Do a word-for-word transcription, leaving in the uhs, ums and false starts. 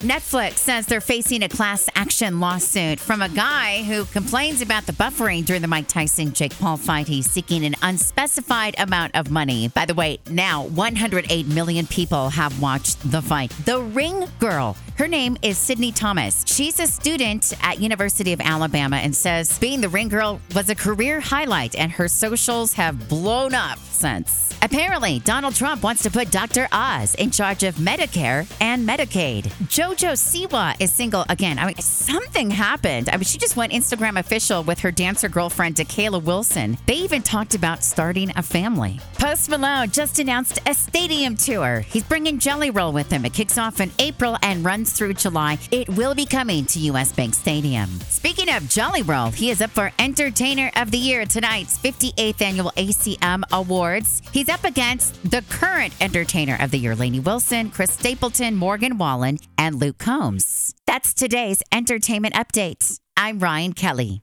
Netflix says they're facing a class action lawsuit from a guy who complains about the buffering during the Mike Tyson-Jake Paul fight. He's seeking an unspecified amount of money. By the way, now one hundred eight million people have watched the fight. The Ring Girl. Her name is Sydney Thomas. She's a student at University of Alabama and says being the Ring Girl was a career highlight, and her socials have blown up since. Apparently, Donald Trump wants to put Doctor Oz in charge of Medicare and Medicaid. JoJo Siwa is single again. I mean, something happened. I mean, she just went Instagram official with her dancer girlfriend, DeKayla Wilson. They even talked about starting a family. Post Malone just announced a stadium tour. He's bringing Jelly Roll with him. It kicks off in April and runs through July. It will be coming to U S Bank Stadium. Speaking of Jelly Roll, he is up for Entertainer of the Year tonight's fifty-eighth Annual A C M Awards. He's up against the current Entertainer of the Year, Lainey Wilson, Chris Stapleton, Morgan Wallen, and Luke Combs. That's today's entertainment update. I'm Ryan Kelly.